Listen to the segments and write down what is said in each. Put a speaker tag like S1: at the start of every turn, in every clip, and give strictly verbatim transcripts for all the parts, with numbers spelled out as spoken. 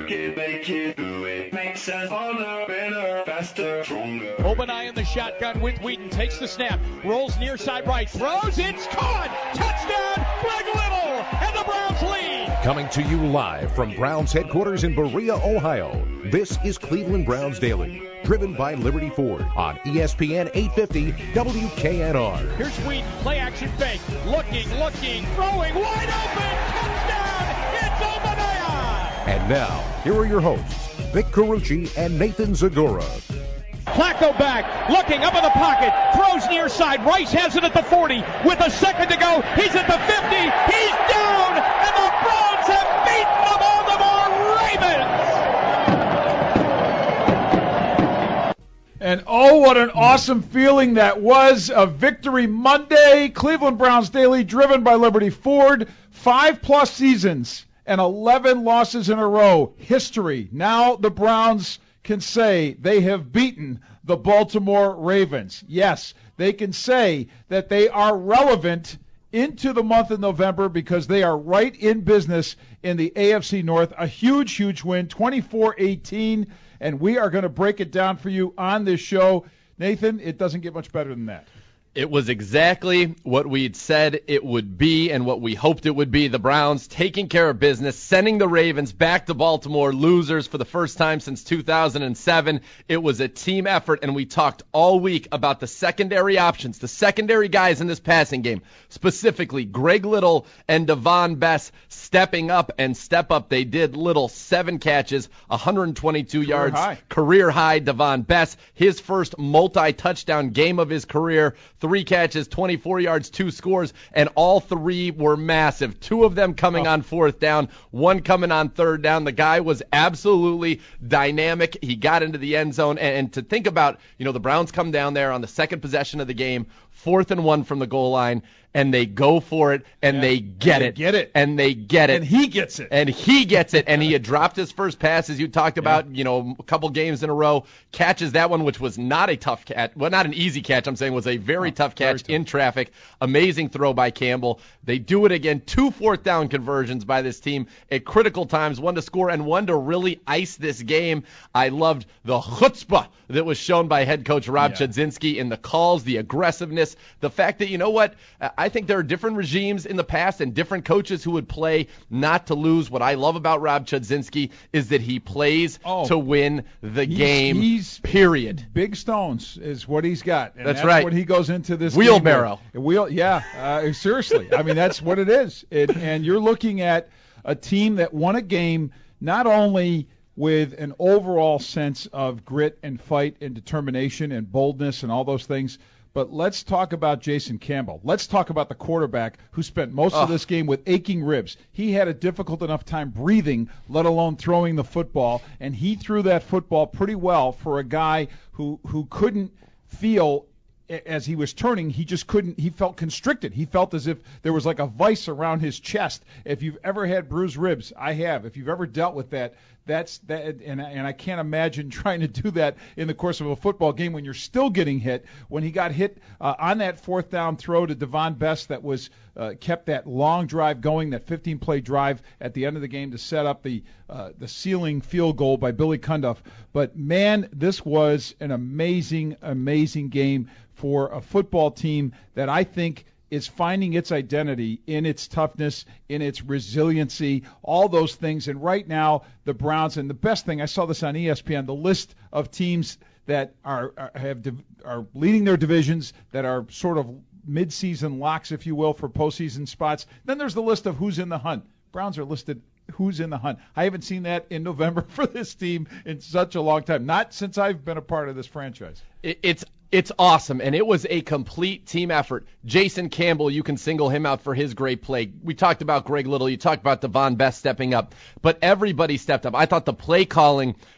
S1: work it, make it, do it. Makes us harder, better, faster, stronger.
S2: Obanai in the shotgun with Wheaton. Takes the snap. Rolls near side right. Throws. It's caught. Touchdown, Greg Little. And the Browns lead.
S3: Coming to you live from Browns headquarters in Berea, Ohio. This is Cleveland Browns Daily, driven by Liberty Ford on E S P N eight fifty W K N R.
S2: Here's Wheaton. Play action fake. Looking, looking, throwing. Wide open. Touchdown. It's Obanai.
S3: And now, here are your hosts, Vic Carucci and Nathan Zagora.
S2: Flacco back, looking up in the pocket, throws near side. Rice has it at the forty with a second to go. He's at the fifty. He's down, and the Browns have beaten the Baltimore Ravens.
S4: And oh, what an awesome feeling that was. A Victory Monday. Cleveland Browns Daily, driven by Liberty Ford. Five plus seasons and eleven losses in a row. History. Now the Browns can say they have beaten the Baltimore Ravens. Yes, they can say that they are relevant into the month of November because they are right in business in the A F C North. A huge, huge win, twenty-four eighteen, and we are going to break it down for you on this show. Nathan, it doesn't get much better than that.
S5: It was exactly what we'd said it would be and what we hoped it would be. The Browns taking care of business, sending the Ravens back to Baltimore, losers for the first time since two thousand seven. It was a team effort, and we talked all week about the secondary options, the secondary guys in this passing game, specifically Greg Little and Devon Bess stepping up, and step up they did. Little, seven catches, one hundred twenty-two career yards,
S4: high.
S5: career high. Devon Bess, his first multi-touchdown game of his career. Three catches, twenty-four yards, two scores, and all three were massive. Two of them coming oh. on fourth down, one coming on third down. The guy was absolutely dynamic. He got into the end zone, and, and to think about, you know, the Browns come down there on the second possession of the game, fourth and one from the goal line, and they go for it, and
S4: yeah.
S5: they get
S4: and
S5: it.
S4: They get it.
S5: And they get it.
S4: And he gets it.
S5: And he gets it. And he had dropped his first pass, as you talked about, yeah. you know, a couple games in a row. Catches that one, which was not a tough catch. Well, not an easy catch, I'm saying, was a very oh, tough catch very tough. in traffic. Amazing throw by Campbell. They do it again. Two fourth down conversions by this team at critical times, one to score and one to really ice this game. I loved the chutzpah that was shown by head coach Rob yeah. Chudzinski in the calls, the aggressiveness, the fact that, you know what, I think there are different regimes in the past and different coaches who would play not to lose. What I love about Rob Chudzinski is that he plays
S4: oh,
S5: to win the
S4: he's,
S5: game,
S4: he's
S5: period.
S4: Big stones is what he's got. And
S5: that's,
S4: that's
S5: right.
S4: what he goes into this
S5: wheelbarrow.
S4: Game Wheel, yeah, uh, seriously. I mean, that's what it is. It, and you're looking at a team that won a game not only with an overall sense of grit and fight and determination and boldness and all those things, but let's talk about Jason Campbell. Let's talk about the quarterback who spent most oh. of this game with aching ribs. He had a difficult enough time breathing, let alone throwing the football, and he threw that football pretty well for a guy who, who couldn't feel as he was turning. He just couldn't. He felt constricted. He felt as if there was like a vice around his chest. If you've ever had bruised ribs, I have. If you've ever dealt with that, that's that. And, and I can't imagine trying to do that in the course of a football game when you're still getting hit. When he got hit uh, on that fourth down throw to Devon Bess that was uh, kept that long drive going, that fifteen-play drive at the end of the game to set up the uh, the ceiling field goal by Billy Cundiff. But man, this was an amazing, amazing game for a football team that I think is finding its identity in its toughness, in its resiliency, all those things. And right now, the Browns, and the best thing, I saw this on E S P N, the list of teams that are, are have are leading their divisions, that are sort of mid-season locks, if you will, for postseason spots. Then there's the list of who's in the hunt. Browns are listed who's in the hunt. I haven't seen that in November for this team in such a long time, not since I've been a part of this franchise.
S5: It's It's awesome, and it was a complete team effort. Jason Campbell, you can single him out for his great play. We talked about Greg Little. You talked about Devon Bess stepping up, but everybody stepped up. I thought the play calling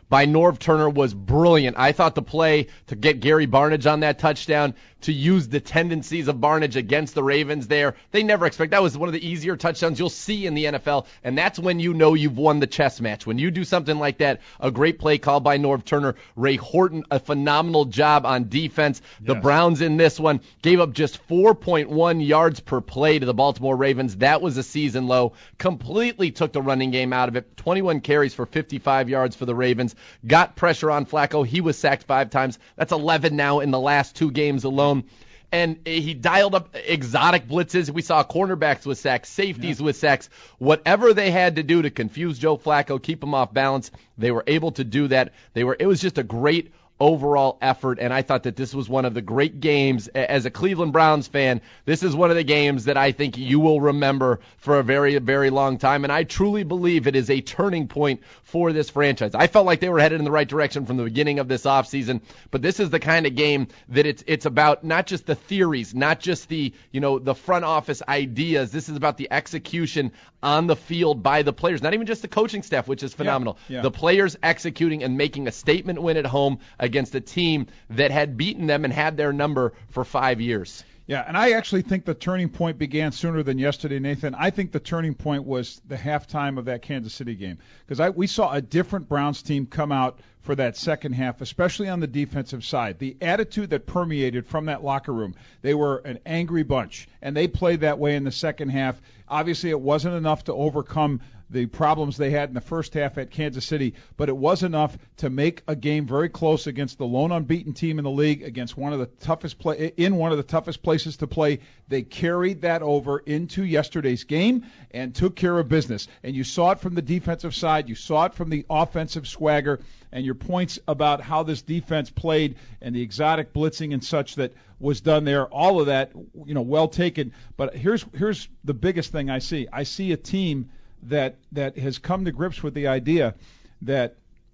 S5: by Norv Turner was brilliant. I thought the play to get Gary Barnidge on that touchdown, to use the tendencies of Barnidge against the Ravens there, they never expect. That was one of the easier touchdowns you'll see in the N F L, and that's when you know you've won the chess match. When you do something like that, a great play called by Norv Turner. Ray Horton, a phenomenal job on defense. The
S4: Yes.
S5: Browns in this one gave up just four point one yards per play to the Baltimore Ravens. That was a season low. Completely took the running game out of it. twenty-one carries for fifty-five yards for the Ravens. Got pressure on Flacco. He was sacked five times. That's eleven now in the last two games alone. And he dialed up exotic blitzes. We saw cornerbacks with sacks, safeties yeah. with sacks. Whatever they had to do to confuse Joe Flacco, keep him off balance, they were able to do that. They were. It was just a great overall effort, and I thought that this was one of the great games. As a Cleveland Browns fan, this is one of the games that I think you will remember for a very, very long time, and I truly believe it is a turning point for this franchise. I felt like they were headed in the right direction from the beginning of this offseason, but this is the kind of game that it's it's about not just the theories, not just the, you know, the front office ideas. This is about the execution on the field by the players, not even just the coaching staff, which is phenomenal.
S4: Yeah, yeah.
S5: The players executing and making a statement win at home against a team that had beaten them and had their number for five years.
S4: Yeah, and I actually think the turning point began sooner than yesterday, Nathan. I think the turning point was the halftime of that Kansas City game, because we saw a different Browns team come out for that second half, especially on the defensive side. The attitude that permeated from that locker room, they were an angry bunch, and they played that way in the second half. Obviously, it wasn't enough to overcome the problems they had in the first half at Kansas City, but it was enough to make a game very close against the lone unbeaten team in the league, against one of the toughest play in one of the toughest places to play. They carried that over into yesterday's game and took care of business. And you saw it from the defensive side, you saw it from the offensive swagger, and your points about how this defense played and the exotic blitzing and such that was done there, all of that, you know, well taken. But here's here's the biggest thing I see. I see a team that that has come to grips with the idea that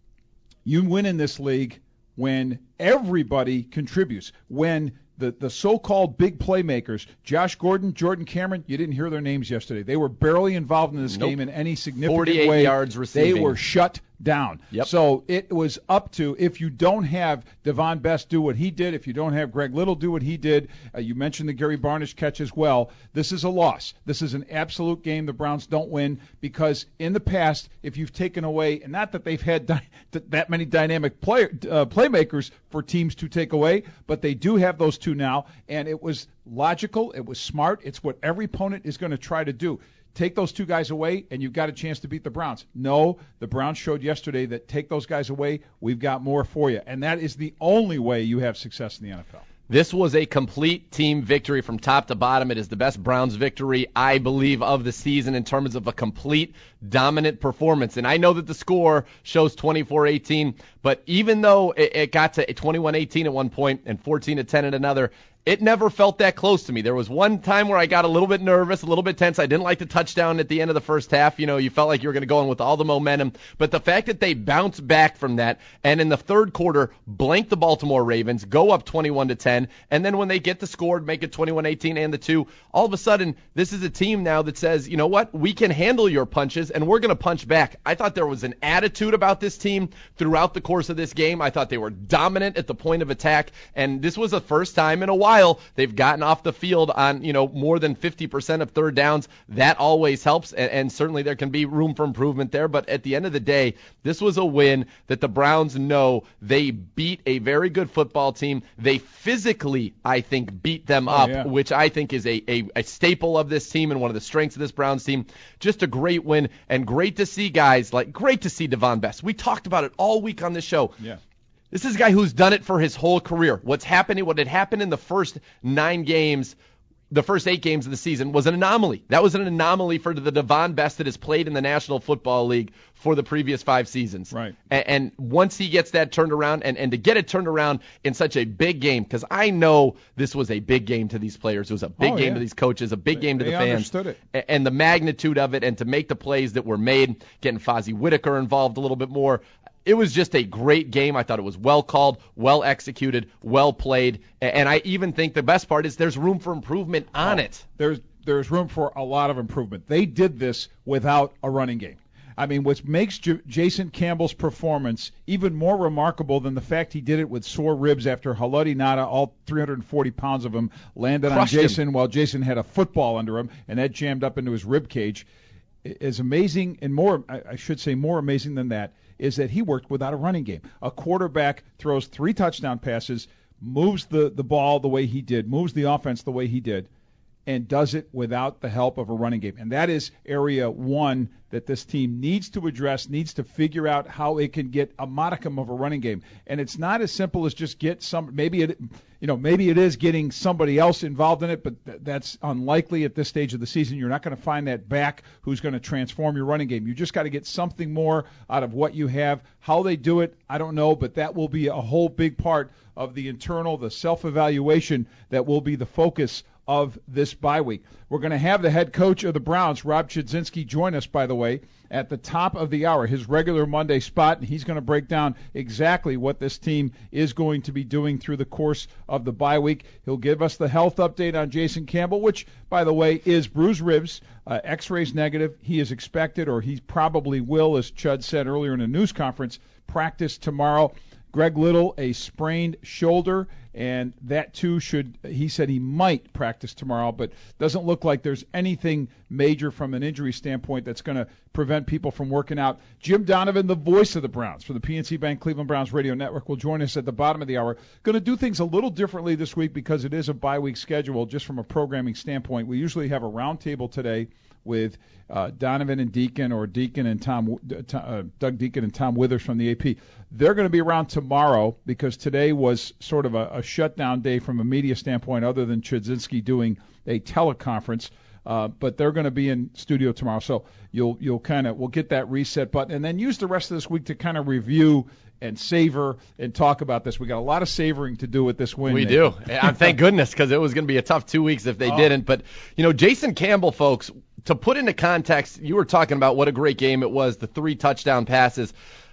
S4: you win in this league when everybody contributes, when the, the so-called big playmakers, Josh Gordon, Jordan Cameron, you didn't hear their names yesterday. They were barely involved in this
S5: nope.
S4: game in any significant
S5: forty-eight
S4: way.
S5: yards receiving.
S4: They were shut down.
S5: Yep.
S4: So it was up to, if you don't have Devon Best do what he did, if you don't have Greg Little do what he did, uh, you mentioned the Gary Barnidge catch as well, this is a loss. This is an absolute game the Browns don't win, because in the past, if you've taken away, and not that they've had di- that many dynamic player, uh, playmakers for teams to take away, but they do have those two now, and it was logical, it was smart, it's what every opponent is going to try to do. Take those two guys away, and you've got a chance to beat the Browns. No, the Browns showed yesterday that take those guys away, we've got more for you. And that is the only way you have success in the N F L.
S5: This was a complete team victory from top to bottom. It is the best Browns victory, I believe, of the season in terms of a complete dominant performance. And I know that the score shows twenty-four eighteen, but even though it, it got to twenty-one eighteen at one point and fourteen to ten at another, it never felt that close to me. There was one time where I got a little bit nervous, a little bit tense. I didn't like the touchdown at the end of the first half. You know, you felt like you were going to go in with all the momentum. But the fact that they bounced back from that and in the third quarter blank the Baltimore Ravens, go up twenty-one to ten, and then when they get the score, make it twenty-one eighteen and the two, all of a sudden this is a team now that says, you know what, we can handle your punches and we're going to punch back. I thought there was an attitude about this team throughout the course of this game. I thought they were dominant at the point of attack, and this was the first time in a while they've gotten off the field on, you know, more than fifty percent of third downs. That always helps, and, and certainly there can be room for improvement there. But at the end of the day, this was a win that the Browns know they beat a very good football team. They physically, I think, beat them
S4: oh,
S5: up,
S4: yeah.
S5: which I think is a, a, a staple of this team and one of the strengths of this Browns team. Just a great win, and great to see guys like, great to see Devon Best. We talked about it all week on this show.
S4: Yeah.
S5: This is a guy who's done it for his whole career. What's happening, what had happened in the first nine games, the first eight games of the season, was an anomaly. That was an anomaly for the Devon Best that has played in the National Football League for the previous five seasons.
S4: Right.
S5: And, and once he gets that turned around, and, and to get it turned around in such a big game, because I know this was a big game to these players. It was a big
S4: oh,
S5: game
S4: yeah.
S5: to these coaches, a big
S4: they,
S5: game to
S4: they
S5: the fans.
S4: Understood it.
S5: And, and the magnitude of it, and to make the plays that were made, getting Fozzie Whitaker involved a little bit more. It was just a great game. I thought it was well called, well executed, well played, and I even think the best part is there's room for improvement on
S4: oh,
S5: it.
S4: There's there's room for a lot of improvement. They did this without a running game. I mean, what makes J- Jason Campbell's performance even more remarkable than the fact he did it with sore ribs after Haloti Ngata, all three hundred forty pounds of him, landed
S5: Crushed
S4: on Jason
S5: him.
S4: while Jason had a football under him, and that jammed up into his rib cage, is amazing, and more, I, I should say more amazing than that, is that he worked without a running game. A quarterback throws three touchdown passes, moves the, the ball the way he did, moves the offense the way he did, and does it without the help of a running game. And that is area one that this team needs to address, needs to figure out how it can get a modicum of a running game. And it's not as simple as just get some, maybe it, you know, maybe it is getting somebody else involved in it, but th- that's unlikely at this stage of the season. You're not going to find that back who's going to transform your running game. You just got to get something more out of what you have. How they do it, I don't know, but that will be a whole big part of the internal, the self-evaluation that will be the focus of this bye week. We're going to have the head coach of the Browns, Rob Chudzinski, join us, by the way, at the top of the hour, his regular Monday spot, and he's going to break down exactly what this team is going to be doing through the course of the bye week. He'll give us the health update on Jason Campbell, which, by the way, is bruised ribs, uh, x-rays negative. He is expected, or he probably will, as Chud said earlier in a news conference, practice tomorrow. Greg Little, a sprained shoulder, and that too should, he said he might practice tomorrow, but doesn't look like there's anything major from an injury standpoint that's going to prevent people from working out. Jim Donovan, the voice of the Browns for the P N C Bank Cleveland Browns Radio Network, will join us at the bottom of the hour. Going to do things a little differently this week because it is a bye week schedule just from a programming standpoint. We usually have a roundtable today with uh, Donovan and Deacon, or Deacon and Tom, uh, Doug Deacon and Tom Withers from the A P. They're going to be around tomorrow because today was sort of a, a shutdown day from a media standpoint, other than Chudzinski doing a teleconference. Uh, but they're going to be in studio tomorrow, so you'll you'll kind of we'll get that reset button, and then use the rest of this week to kind of review and savor and talk about this. We got a lot of savoring to do with this win.
S5: We
S4: Nathan.
S5: do. And thank goodness, because it was going to be a tough two weeks if they oh. didn't. But, you know, Jason Campbell, folks, to put into context, you were talking about what a great game it was, the three touchdown passes.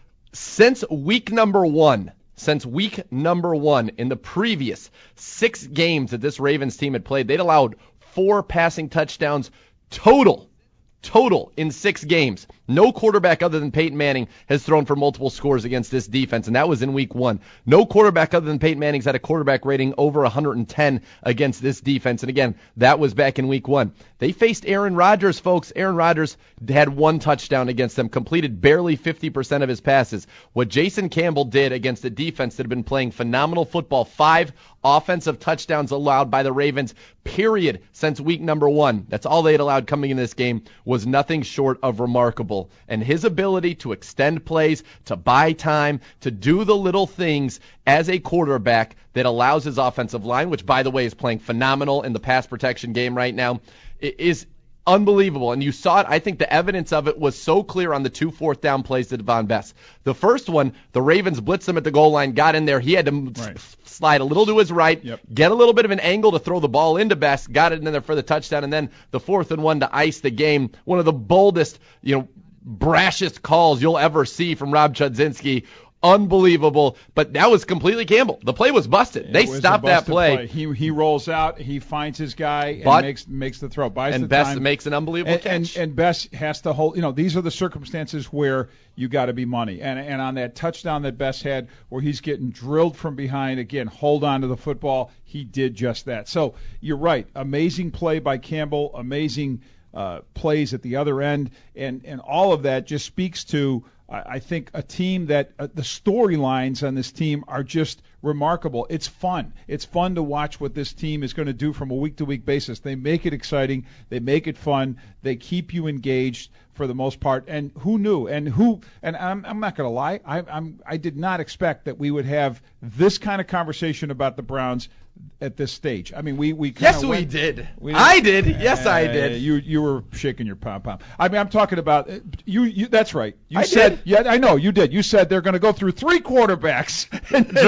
S5: Since week number one, since week number one, in the previous six games that this Ravens team had played, they'd allowed four passing touchdowns total. Total in six games. No quarterback other than Peyton Manning has thrown for multiple scores against this defense, and that was in week one. No quarterback other than Peyton Manning's had a quarterback rating over one hundred ten against this defense, and again, that was back in week one. They faced Aaron Rodgers, folks. Aaron Rodgers had one touchdown against them, completed barely fifty percent of his passes. What Jason Campbell did against a defense that had been playing phenomenal football, five offensive touchdowns allowed by the Ravens, period, since week number one. That's all they had allowed coming in this game, was nothing short of remarkable. And his ability to extend plays, to buy time, to do the little things as a quarterback that allows his offensive line, which, by the way, is playing phenomenal in the pass protection game right now, is unbelievable. And you saw it. I think the evidence of it was so clear on the two fourth down plays to Devon Best. The first one, the Ravens blitzed him at the goal line, got in there. He had to right. s- slide a little to his right, yep. get a little bit of an angle to throw the ball into Best, got it in there for the touchdown. And then the fourth and one to ice the game. One of the boldest, you know, brashest calls you'll ever see from Rob Chudzinski. Unbelievable, but that was completely Campbell. The play was busted. They
S4: was
S5: stopped that play.
S4: play. He he rolls out, he finds his guy, and
S5: but,
S4: makes makes the throw. Buys
S5: and
S4: the
S5: Best
S4: time.
S5: makes an unbelievable
S4: and,
S5: catch.
S4: And, and Best has to hold. You know, these are the circumstances where you got to be money. And and on that touchdown that Best had, where he's getting drilled from behind, again, hold on to the football. He did just that. So you're right. Amazing play by Campbell. Amazing uh, plays at the other end, and and all of that just speaks to, I think, a team that uh, the storylines on this team are just remarkable. It's fun. It's fun to watch what this team is going to do from a week-to-week basis. They make it exciting. They make it fun. They keep you engaged for the most part. And who knew? And who? And I'm, I'm not going to lie. I, I'm I did not expect that we would have this kind of conversation about the Browns at this stage. I mean, we we kinda
S5: yes,
S4: went,
S5: we did.
S4: We,
S5: I did. Yes, uh, I did.
S4: You you were shaking your pom pom. I mean, I'm talking about you. You that's right. You
S5: I
S4: said
S5: did.
S4: yeah. I know you did. You said they're going to go through three quarterbacks. And,
S5: that's right.
S4: And,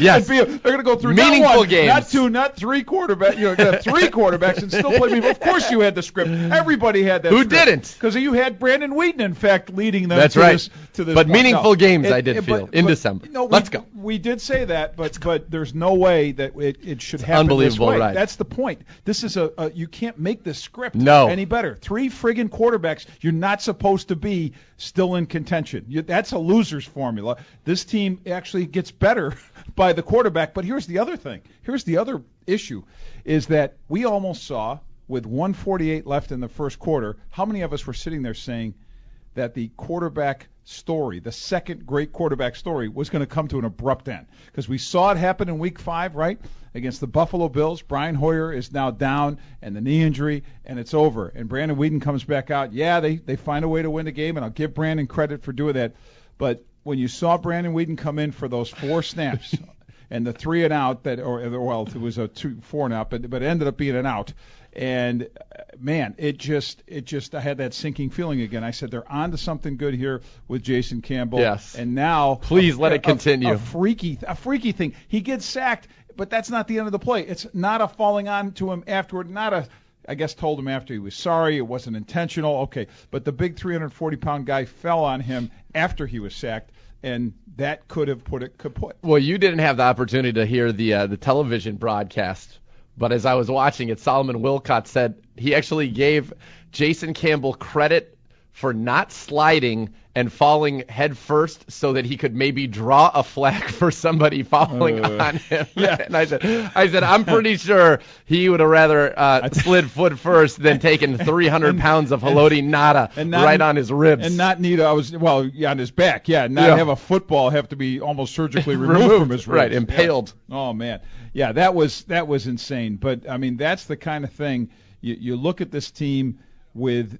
S5: Yes.
S4: Be, they're going to go through
S5: meaningful
S4: not one,
S5: games,
S4: not two, not three quarterbacks. You know, gonna have three quarterbacks and still play meaningful. Of course, you had the script. Everybody had that.
S5: Who
S4: script.
S5: didn't?
S4: Because you had Brandon Wheaton, in fact, leading them.
S5: That's
S4: to
S5: right.
S4: This, to this
S5: but
S4: point.
S5: meaningful
S4: no.
S5: games,
S4: it,
S5: I did
S4: it,
S5: feel
S4: but,
S5: in
S4: but,
S5: December.
S4: No,
S5: Let's
S4: we,
S5: go.
S4: We did say that, but but there's no way that it, it should happen
S5: Unbelievable,
S4: this way.
S5: right?
S4: That's the point. This is a, a you can't make this script
S5: no.
S4: any better. Three friggin' quarterbacks. You're not supposed to be still in contention. You, that's a loser's formula. This team actually gets better by the quarterback. But here's the other thing. Here's the other issue, is that we almost saw with one forty-eight left in the first quarter. How many of us were sitting there saying that the quarterback story, the second great quarterback story, was going to come to an abrupt end? Because we saw it happen in week five, right, against the Buffalo Bills. Brian Hoyer is now down and the knee injury, and it's over. And Brandon Wheaton comes back out. Yeah, they, they find a way to win the game, and I'll give Brandon credit for doing that. But when you saw Brandon Wheaton come in for those four snaps and the three and out, that or well, it was a two four and out, but but it ended up being an out. And uh, man, it just it just I had that sinking feeling again. I said they're on to something good here with Jason Campbell.
S5: Yes.
S4: And now
S5: please
S4: a,
S5: let it continue.
S4: A, a freaky a freaky thing. He gets sacked, but that's not the end of the play. It's not a falling on to him afterward, not a I guess told him after he was sorry, it wasn't intentional. Okay, but the big three hundred forty pound guy fell on him after he was sacked, and that could have put it kaput.
S5: Well, you didn't have the opportunity to hear the uh, the television broadcast, but as I was watching it, Solomon Wilcott said he actually gave Jason Campbell credit for not sliding and falling head first so that he could maybe draw a flag for somebody falling
S4: uh,
S5: on him.
S4: Yeah.
S5: And I said, I said, I'm pretty sure he would have rather uh, slid foot first than taken three hundred and, pounds of Haloti Nada right on his ribs.
S4: And not need, I was, well, yeah, on his back, yeah, not
S5: yeah.
S4: have a football have to be almost surgically removed,
S5: removed
S4: from his ribs.
S5: Right, impaled.
S4: Yeah. Oh, man. Yeah, that was that was insane. But, I mean, that's the kind of thing, you, you look at this team with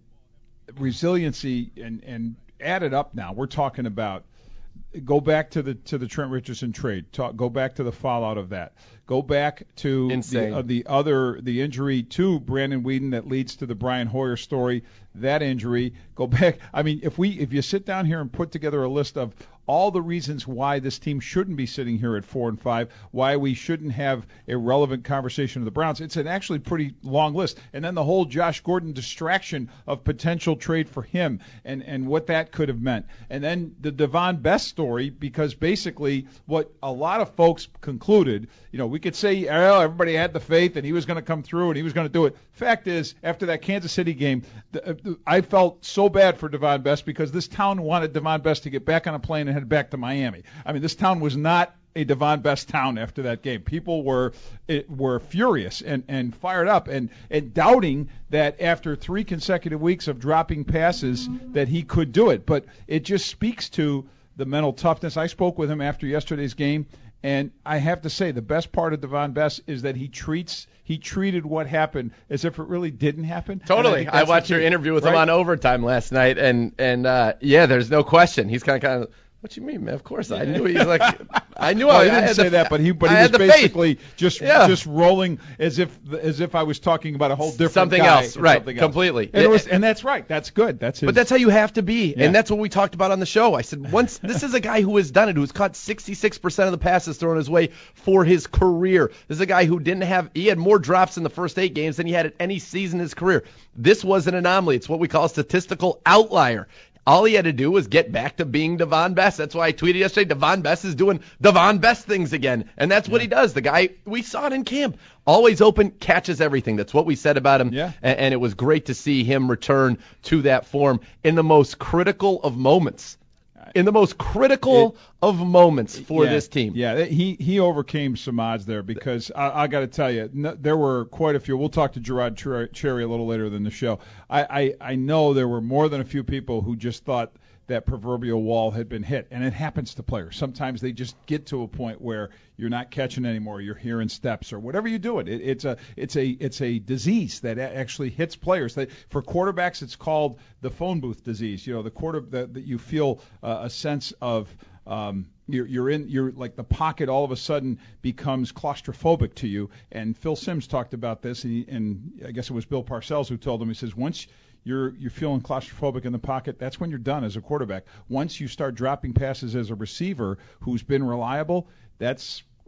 S4: resiliency and, and add it up now. We're talking about go back to the to the Trent Richardson trade. Talk, go back to the fallout of that. Go back to the, uh, the other the injury to Brandon Wheaton that leads to the Brian Hoyer story. That injury. Go back. I mean, if we if you sit down here and put together a list of all the reasons why this team shouldn't be sitting here at four and five, why we shouldn't have a relevant conversation with the Browns, it's an actually pretty long list. And then the whole Josh Gordon distraction of potential trade for him and, and what that could have meant. And then the Devon Best story, because basically what a lot of folks concluded, you know, we could say, oh, everybody had the faith and he was going to come through and he was going to do it. Fact is, after that Kansas City game, the, the, I felt so bad for Devon Best because this town wanted Devon Best to get back on a plane and head back to Miami. I mean, this town was not a Devon Best town after that game. People were it, were furious and, and fired up and, and doubting that after three consecutive weeks of dropping passes that he could do it. But it just speaks to the mental toughness. I spoke with him after yesterday's game, and I have to say the best part of Devon Best is that he treats he treated what happened as if it really didn't happen.
S5: Totally. I, I watched your interview with right? him on Overtime last night, and and uh, yeah, there's no question. He's kind of kind of. What you mean, man? Of course, I knew he's like. I knew
S4: well,
S5: I,
S4: he didn't
S5: I had
S4: say
S5: the,
S4: that, but he but he
S5: I
S4: was basically
S5: faith.
S4: just
S5: yeah.
S4: just rolling as if as if I was talking about a whole different
S5: something
S4: guy
S5: else, right?
S4: Something
S5: completely.
S4: Else. And, it was, and that's right. That's good. That's his.
S5: But that's how you have to be,
S4: yeah.
S5: and that's what we talked about on the show. I said once this is a guy who has done it, who's caught sixty-six percent of the passes thrown his way for his career. This is a guy who didn't have. He had more drops in the first eight games than he had at any season in his career. This was an anomaly. It's what we call a statistical outlier. All he had to do was get back to being Devon Best. That's why I tweeted yesterday, Devon Best is doing Devon Best things again. And that's what yeah. he does. The guy, we saw it in camp. Always open, catches everything. That's what we said about him.
S4: Yeah.
S5: And, and it was great to see him return to that form in the most critical of moments. In the most critical it, of moments for
S4: yeah,
S5: this team.
S4: Yeah, he he overcame some odds there because I, I got to tell you, no, there were quite a few. We'll talk to Gerard Cherry a little later in the show. I, I, I know there were more than a few people who just thought that proverbial wall had been hit, and it happens to players. Sometimes they just get to a point where you're not catching anymore. You're hearing steps or whatever you do it. it it's a it's a it's a disease that actually hits players. That for quarterbacks, it's called the phone booth disease. You know, the quarter that, that you feel uh, a sense of. Um, you're, you're in, you're like the pocket all of a sudden becomes claustrophobic to you. And Phil Simms talked about this, and, he, and I guess it was Bill Parcells who told him. He says once you're you're feeling claustrophobic in the pocket, that's when you're done as a quarterback. Once you start dropping passes as a receiver who's been reliable, that's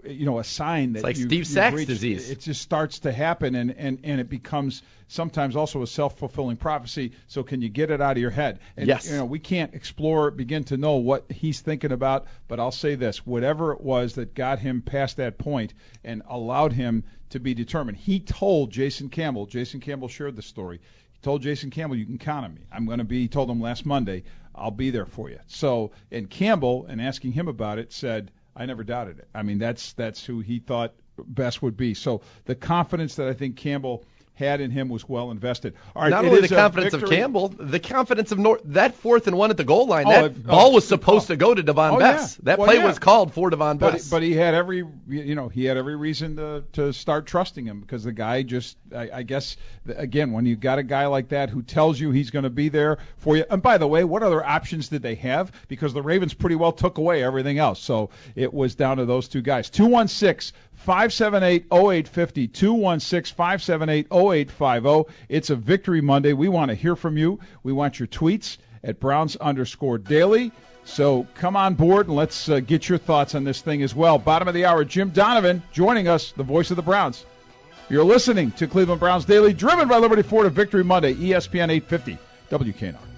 S4: you know, a sign that
S5: it's like
S4: you,
S5: Steve Sachs
S4: reached,
S5: disease.
S4: It just starts to happen, and, and, and it becomes sometimes also a self-fulfilling prophecy. So can you get it out of your head? And,
S5: yes.
S4: You know, we can't explore, begin to know what he's thinking about, but I'll say this: whatever it was that got him past that point and allowed him to be determined, he told Jason Campbell. Jason Campbell shared the story. He told Jason Campbell, "You can count on me. I'm going to be." He told him last Monday, "I'll be there for you." So, and Campbell, in asking him about it, said, I never doubted it. I mean, that's that's who he thought best would be. So the confidence that I think Campbell had in him was well invested. All right,
S5: Not only the confidence of Campbell, the confidence of North. That fourth and one at the goal line,
S4: oh,
S5: that
S4: if,
S5: ball
S4: oh,
S5: was supposed
S4: oh,
S5: to go to Devon
S4: oh,
S5: Bess.
S4: Yeah.
S5: That
S4: well,
S5: play
S4: yeah.
S5: was called for Devon
S4: but,
S5: Bess.
S4: But he had every, you know, he had every reason to to start trusting him because the guy just, I, I guess, again, when you got a guy like that who tells you he's going to be there for you. And by the way, what other options did they have? Because the Ravens pretty well took away everything else. So it was down to those two guys. two one six, five seven eight, oh eight five oh, two one six, five seven eight, oh eight five oh. It's a Victory Monday. We want to hear from you. We want your tweets at Browns underscore daily. So come on board and let's uh, get your thoughts on this thing as well. Bottom of the hour, Jim Donovan joining us, the voice of the Browns. You're listening to Cleveland Browns Daily, driven by Liberty Ford of Victory Monday, E S P N eight fifty, W K N R.